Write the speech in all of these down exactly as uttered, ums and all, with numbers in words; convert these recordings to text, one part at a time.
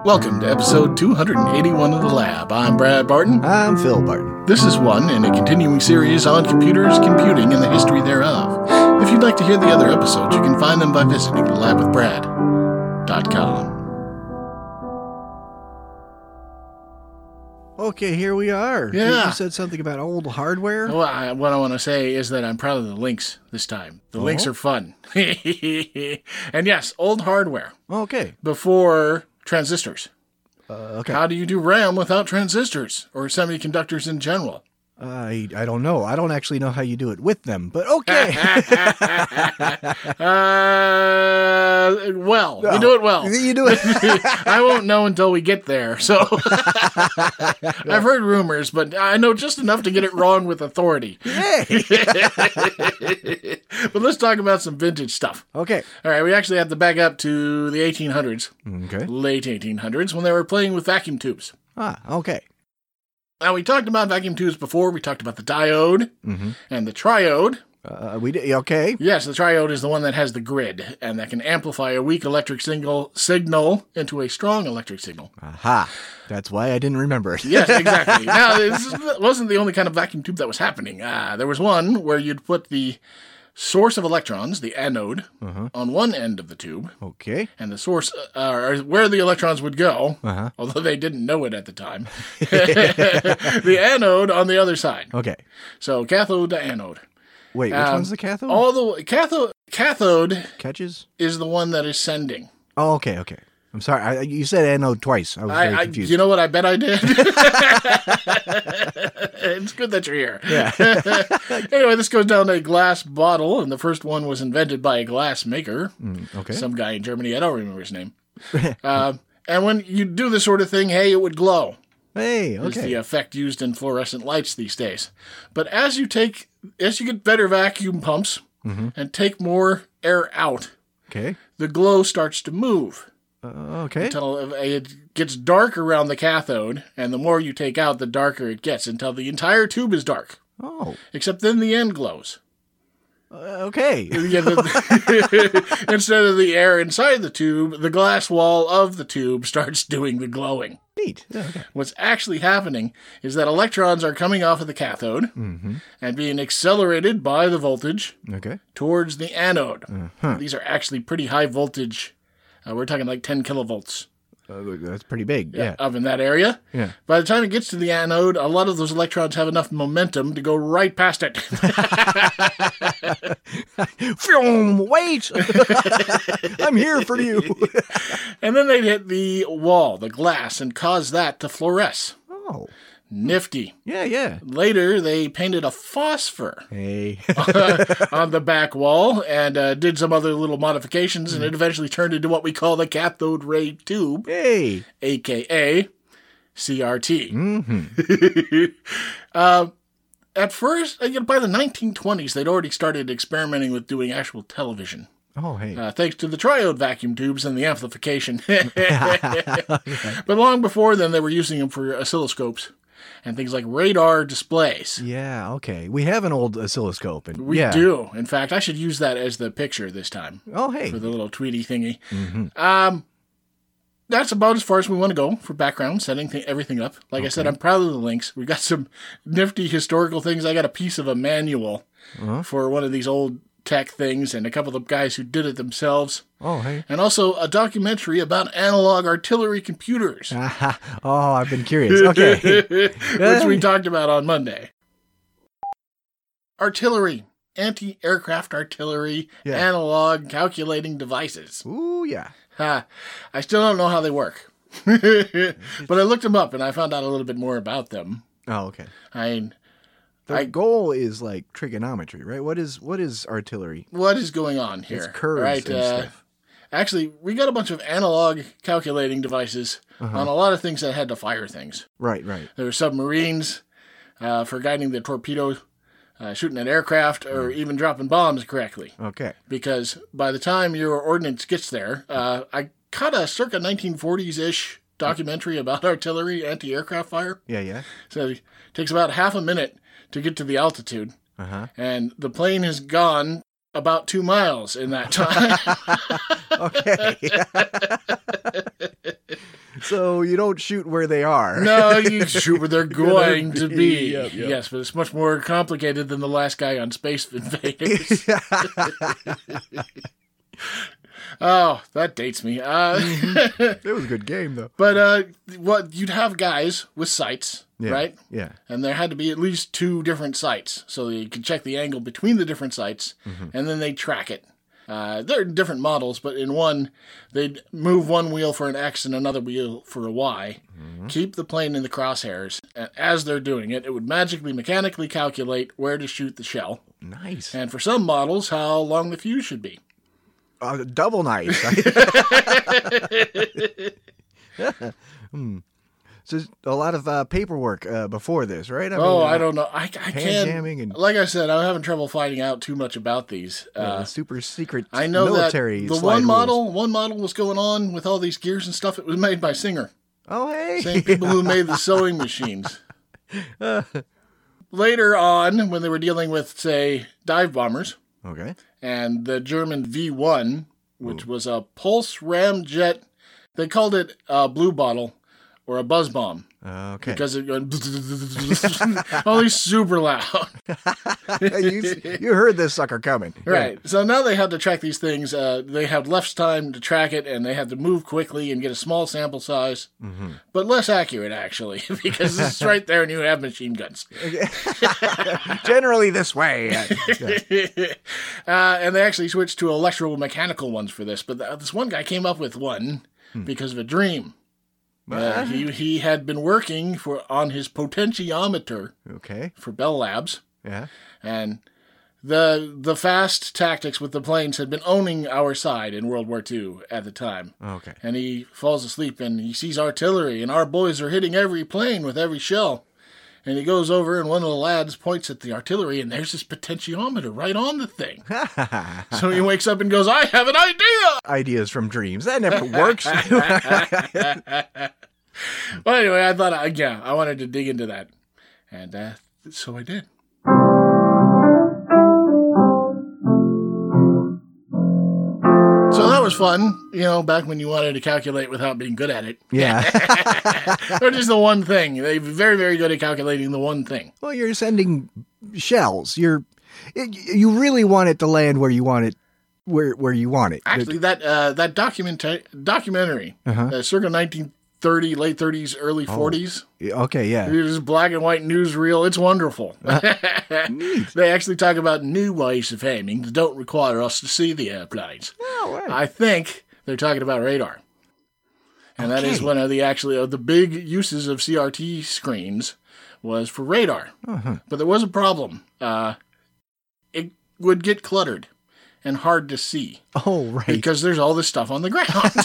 Welcome to episode two hundred eighty-one of The Lab. I'm Brad Barton. I'm Phil Barton. This is one in a continuing series on computers, computing, and the history thereof. If you'd like to hear the other episodes, you can find them by visiting the lab with brad dot com. Okay, here we are. Yeah. You said something about old hardware? Well, I, what I want to say is that I'm proud of the links this time. The Oh? links are fun. And yes, old hardware. Okay. Before transistors. Uh, okay. How do you do RAM without transistors or semiconductors in general? I I don't know. I don't actually know how you do it with them, but okay. uh, well, you do it well. You do it. I won't know until we get there. So I've heard rumors, but I know just enough to get it wrong with authority. Yay. But let's talk about some vintage stuff. Okay. All right, we actually have to back up to the eighteen hundreds, Okay. late eighteen hundreds, when they were playing with vacuum tubes. Ah, okay. Now, we talked about vacuum tubes before. We talked about the diode Mm-hmm. and the triode. Uh, we did, okay. Yes, the triode is the one that has the grid and that can amplify a weak electric signal signal into a strong electric signal. Aha. That's why I didn't remember it. Yes, exactly. Now, this wasn't the only kind of vacuum tube that was happening. Uh, there was one where you'd put the source of electrons, the anode, Uh-huh. on one end of the tube, Okay. and the source, uh, or where the electrons would go, Uh-huh. although they didn't know it at the time, the anode on the other side. Okay. So cathode to anode. Wait, which Um, one's the cathode? All the cathode cathode Catches? is the one that is sending. Oh, okay, okay. I'm sorry. I, you said anode twice. I was very I, I confused. you know what I bet I did. It's good that you're here. Yeah. Anyway, this goes down a glass bottle, and the first one was invented by a glass maker, Mm, okay. some guy in Germany. I don't remember his name. uh, and when you do this sort of thing, hey, it would glow. Hey, Is the okay. effect used in fluorescent lights these days. But as you take, as you get better vacuum pumps Mm-hmm. and take more air out, Okay. the glow starts to move Uh, okay. until it gets dark around the cathode, and the more you take out, the darker it gets until the entire tube is dark. Oh, Except then the end glows. uh, okay. Yeah, the- instead of the air inside the tube, the glass wall of the tube starts doing the glowing. Neat. Yeah, okay. What's actually happening is that electrons are coming off of the cathode Mm-hmm. and being accelerated by the voltage Okay. towards the anode. Uh-huh. These are actually pretty high voltage. Uh, we're talking like ten kilovolts Uh, that's pretty big. Yeah. up in that area. Yeah. By the time it gets to the anode, a lot of those electrons have enough momentum to go right past it. Phew, wait! I'm here for you. And then they'd hit the wall, the glass, and cause that to fluoresce. Oh. Nifty. Yeah, yeah. Later, they painted a phosphor Hey. on the back wall and uh, did some other little modifications, and it eventually turned into what we call the cathode ray tube, Hey. a k a. C R T. Mm-hmm. uh, at first, uh, you know, by the nineteen twenties, they'd already started experimenting with doing actual television, Oh, hey. uh, thanks to the triode vacuum tubes and the amplification. But long before then, they were using them for oscilloscopes and things like radar displays. Yeah, okay. We have an old oscilloscope. And We yeah. do. In fact, I should use that as the picture this time Oh, hey. for the little Tweety thingy. Mm-hmm. Um, that's about as far as we want to go for background, setting th- everything up. Like I said, I'm proud of the links. We've got some nifty historical things. I got a piece of a manual Uh-huh. for one of these old tech things and a couple of guys who did it themselves. Oh, hey. And also a documentary about analog artillery computers, Aha. Oh, I've been curious. Okay. which we talked about on Monday. Artillery. Anti-aircraft artillery, Yeah. analog calculating devices. Ooh, yeah. Ha, I still don't know how they work. But I looked them up and I found out a little bit more about them. Oh, okay. I, The I- goal is like trigonometry, right? What is what is artillery? what is going on here? It's curves right? and uh, stuff. Actually, we got a bunch of analog calculating devices Uh-huh. on a lot of things that had to fire things. Right, right. There were submarines uh, for guiding the torpedo, uh, shooting at aircraft, or Mm. even dropping bombs correctly. Okay. Because by the time your ordnance gets there, uh, I caught a circa nineteen forties-ish documentary about artillery anti-aircraft fire. Yeah, yeah. So it takes about half a minute to get to the altitude, Uh-huh. and the plane has gone about two miles in that time. Okay. So you don't shoot where they are. No, you shoot where they're going to be. Yep, yep. Yes, but it's much more complicated than the last guy on Space Invaders. Oh, that dates me. Uh, It was a good game, though. but uh, what you'd have guys with sights, Yeah, right? yeah. And there had to be at least two different sights, so you could check the angle between the different sights, and then they track it. Uh, they're different models, but in one, they'd move one wheel for an X and another wheel for a Y, keep the plane in the crosshairs, and as they're doing it, it would magically, mechanically calculate where to shoot the shell, Nice. and for some models, how long the fuse should be. Uh, double nice. hmm. So a lot of uh, paperwork uh, before this, right? I oh, uh, I don't know. I, I can't. jamming and- Like I said, I'm having trouble finding out too much about these. uh, Uh, super secret I know military that the slide one rules. model, one model was going on with all these gears and stuff. It was made by Singer, Oh, hey. same people who made the sewing machines. Later on, when they were dealing with, say, dive bombers Okay. and the German V one, which was a pulse ramjet, they called it a blue bottle or a buzz bomb. Okay. Because it went only super loud. you, you heard this sucker coming. Right. So now they had to track these things. Uh, they had less time to track it, and they had to move quickly and get a small sample size, Mm-hmm. but less accurate, actually, because it's right there and you have machine guns. Yeah. Generally this way. Yeah. uh, and they actually switched to electromechanical ones for this, but th- this one guy came up with one Hmm. because of a dream. Uh, he he had been working for on his potentiometer Okay. for Bell Labs, Yeah. and the the fast tactics with the planes had been owning our side in World War Two at the time. Okay. And he falls asleep and he sees artillery, and our boys are hitting every plane with every shell. And he goes over, and one of the lads points at the artillery, and there's this potentiometer right on the thing. So he wakes up and goes, "I have an idea!" Ideas from dreams. That never works. Well, anyway, I thought, uh, yeah, I wanted to dig into that. And uh, so I did. So that was fun, you know, back when you wanted to calculate without being good at it. Yeah. Or just the one thing. They're very, very good at calculating the one thing. Well, you're sending shells. You're it, you really want it to land where you want it, where where you want it. Actually, that uh, that document documentary, Uh-huh. uh, circa nineteen thirty, late thirties, early forties. Okay, yeah. It is black and white newsreel. It's wonderful. Neat. They actually talk about new ways of aiming that don't require us to see the airplanes. Oh, right. I think they're talking about radar. And that is Okay. one of the actually of the big uses of C R T screens was for radar. Uh-huh. But there was a problem. Uh, it would get cluttered and hard to see Oh, right. because there's all this stuff on the ground.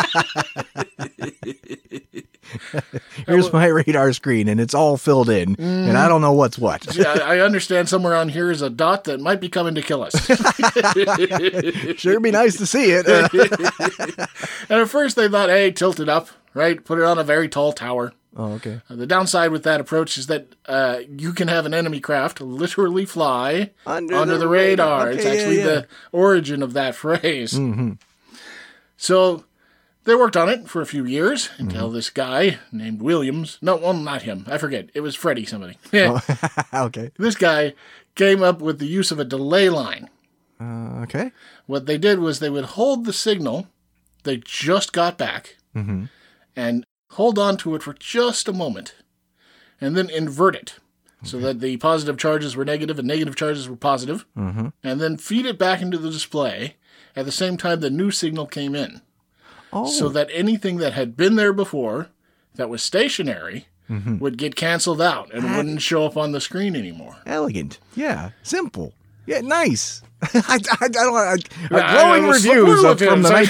Here's my radar screen, and it's all filled in, and I don't know what's what. Yeah, I understand somewhere on here is a dot that might be coming to kill us. Sure be nice to see it. Uh, And at first they thought, hey, tilt it up, right? Put it on a very tall tower. oh, okay. Uh, the downside with that approach is that uh, you can have an enemy craft literally fly Under under, the the, radar. radar. It's Okay, yeah, actually yeah. the origin of that phrase. Mm-hmm. So they worked on it for a few years until Mm-hmm. this guy named Williams, no, well, not him, I forget, it was Freddie somebody. Oh, okay. This guy came up with the use of a delay line. Uh, okay. What they did was they would hold the signal they just got back Mm-hmm. and hold on to it for just a moment and then invert it so that the positive charges were negative and negative charges were positive, Mm-hmm. and then feed it back into the display at the same time the new signal came in, Oh, so that anything that had been there before that was stationary Mm-hmm. would get canceled out and wouldn't show up on the screen anymore. elegant. Yeah. Simple. Yeah, nice. I, I, I don't I, I- uh, glowing I was reviews of, from the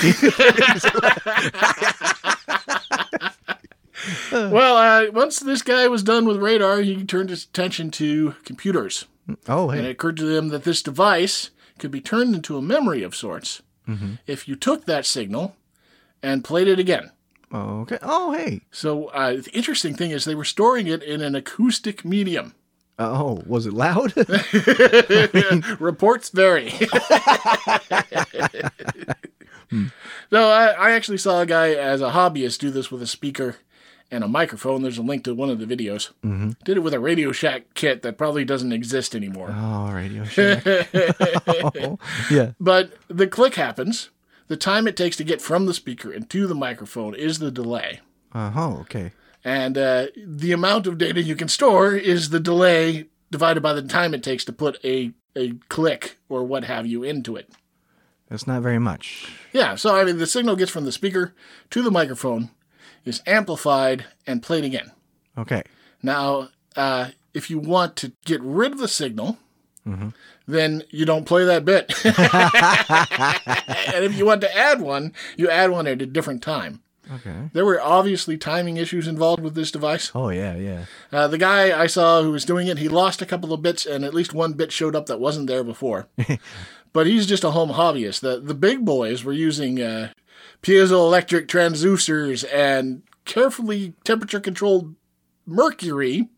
superlative. nineteen. Well, uh, once this guy was done with radar, he turned his attention to computers. Oh, And it hey. occurred to them that this device could be turned into a memory of sorts Mm-hmm. if you took that signal and played it again. Oh, okay. Oh, hey. So uh, the interesting thing is they were storing it in an acoustic medium. Oh, was it loud? Reports vary. No, I, I actually saw a guy as a hobbyist do this with a speaker and a microphone. There's a link to one of the videos. Mm-hmm. Did it with a Radio Shack kit that probably doesn't exist anymore. Oh, Radio Shack. Oh, yeah. But the click happens. The time it takes to get from the speaker into the microphone is the delay. Uh-huh, okay. And uh, the amount of data you can store is the delay divided by the time it takes to put a, a click or what have you into it. That's not very much. Yeah, so I mean, the signal gets from the speaker to the microphone, is amplified, and played again. Okay. Now, uh, if you want to get rid of the signal, mm-hmm. then you don't play that bit. And if you want to add one, you add one at a different time. Okay. There were obviously timing issues involved with this device. Oh, yeah, yeah. Uh, the guy I saw who was doing it, he lost a couple of bits, and at least one bit showed up that wasn't there before. But he's just a home hobbyist. The the big boys were using uh, piezoelectric transducers and carefully temperature-controlled mercury.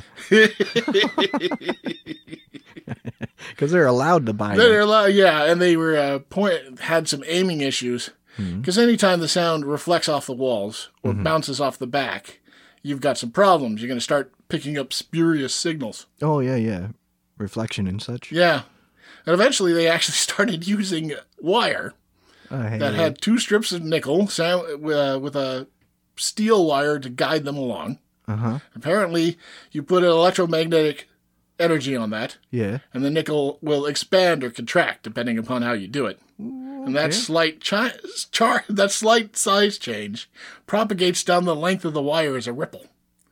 Because they're allowed to buy They're it. allowed, yeah, and they were uh, point had some aiming issues. Because mm-hmm. anytime the sound reflects off the walls or mm-hmm. bounces off the back, you've got some problems. You're going to start picking up spurious signals. Oh, yeah, yeah. Reflection and such. Yeah. And eventually they actually started using wire oh, hey, that hey. had two strips of nickel sound, uh, with a steel wire to guide them along. Uh-huh. Apparently, you put an electromagnetic energy on that, yeah, and the nickel will expand or contract depending upon how you do it. Ooh, and that okay. slight chi- char- that slight size change propagates down the length of the wire as a ripple.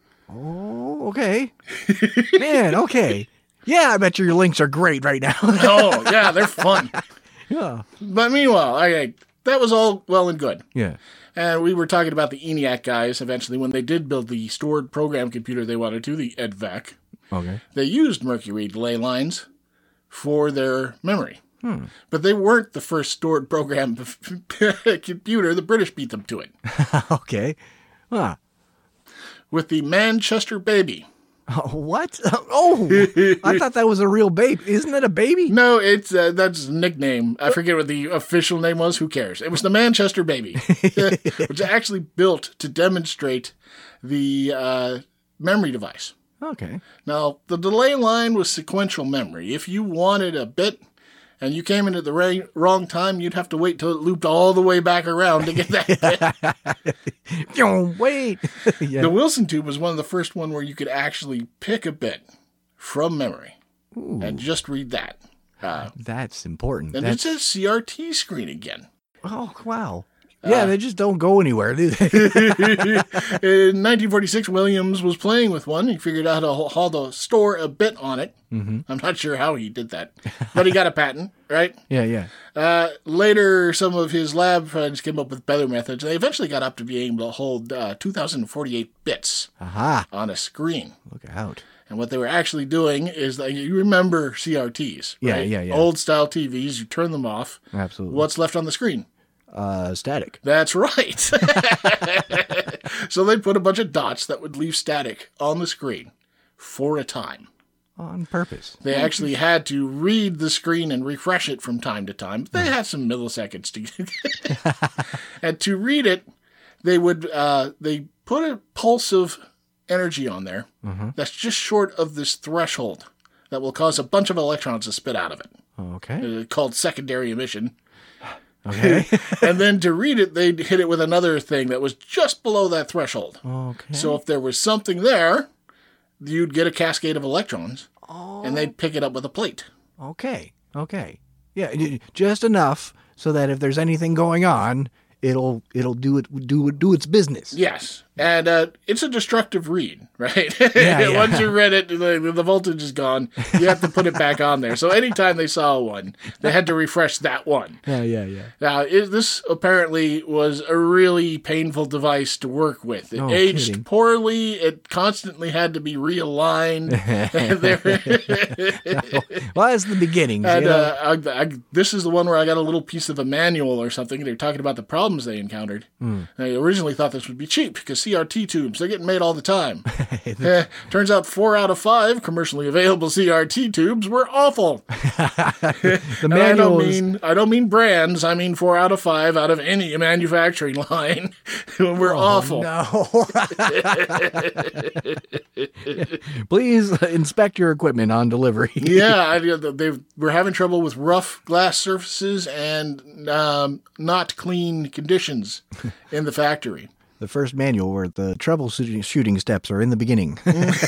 Oh, okay. Man, okay. Yeah, I bet your links are great right now. Oh, yeah, they're fun. Yeah. But meanwhile, I, I that was all well and good. Yeah. And we were talking about the ENIAC guys eventually when they did build the stored program computer they wanted to, the E D V A C. Okay. They used mercury delay lines for their memory. Hmm. But they weren't the first stored program computer. The British beat them to it. Okay. Huh. With the Manchester Baby. Oh, what? Oh, I thought that was a real baby. Isn't it a baby? No, it's uh, that's a nickname. I forget what the official name was. Who cares? It was the Manchester Baby, which is actually built to demonstrate the uh, memory device. Okay. Now, the delay line was sequential memory. If you wanted a bit and you came in at the ra- wrong time, you'd have to wait till it looped all the way back around to get that bit. Don't wait. Yeah. The Wilson tube was one of the first one where you could actually pick a bit from memory Ooh. And just read that. Uh, That's important. and That's... it's a C R T screen again. Oh, wow. Yeah, uh, they just don't go anywhere, do they? In nineteen forty-six, Williams was playing with one. He figured out how to, how to store a bit on it. Mm-hmm. I'm not sure how he did that, but he got a patent, right? Yeah, yeah. Uh, later, some of his lab friends came up with better methods. They eventually got up to being able to hold uh, two thousand forty-eight bits Aha. on a screen. Look out. And what they were actually doing is that you remember C R Ts, right? Yeah, yeah, yeah. Old style T Vs, you turn them off. Absolutely. What's left on the screen? Uh, static. That's right. So they put a bunch of dots that would leave static on the screen for a time. On purpose. They actually had to read the screen and refresh it from time to time. They had some milliseconds to and to read it, they would uh, they put a pulse of energy on there mm-hmm. that's just short of this threshold that will cause a bunch of electrons to spit out of it. Okay. Uh, called secondary emission. Okay. And then to read it, they'd hit it with another thing that was just below that threshold. Okay. So if there was something there, you'd get a cascade of electrons, oh. and they'd pick it up with a plate. Okay. Okay. Yeah, just enough so that if there's anything going on, it'll it'll do it do do its business. Yes, and uh, it's a destructive read, right? Yeah, yeah. Once you read it, the, the voltage is gone. You have to put it back on there. So anytime they saw one, they had to refresh that one. Yeah, yeah, yeah. Now, it, this apparently was a really painful device to work with. It no aged kidding. poorly. It constantly had to be realigned. Well, that's the beginning. And uh, I, I, this is the one where I got a little piece of a manual or something. They're talking about the problems they encountered. Mm. I originally thought this would be cheap because C R T tubes. They're getting made all the time. eh, turns out four out of five commercially available C R T tubes were awful. The And I don't manuals. mean I don't mean brands. I mean four out of five out of any manufacturing line were awful. No. Please inspect your equipment on delivery. Yeah, I, they were having trouble with rough glass surfaces and um, not clean conditions in the factory. The first manual where the troubleshooting shooting steps are in the beginning.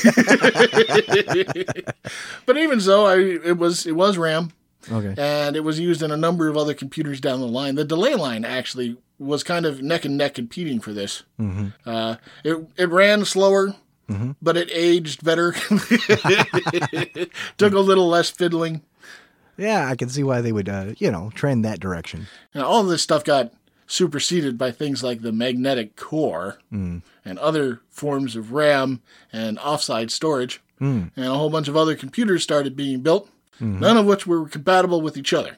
But even so, I, it was it was RAM, Okay. and it was used in a number of other computers down the line. The delay line actually was kind of neck and neck competing for this. Mm-hmm. Uh, it it ran slower, Mm-hmm. but it aged better. Took a little less fiddling. Yeah, I can see why they would, uh, you know, trend that direction. Now, all of this stuff got superseded by things like the magnetic core Mm. and other forms of RAM and offside storage. Mm. And a whole bunch of other computers started being built, Mm-hmm. none of which were compatible with each other.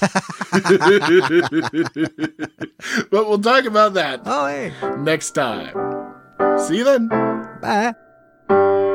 But we'll talk about that Oh, hey. next time. See you then. Bye.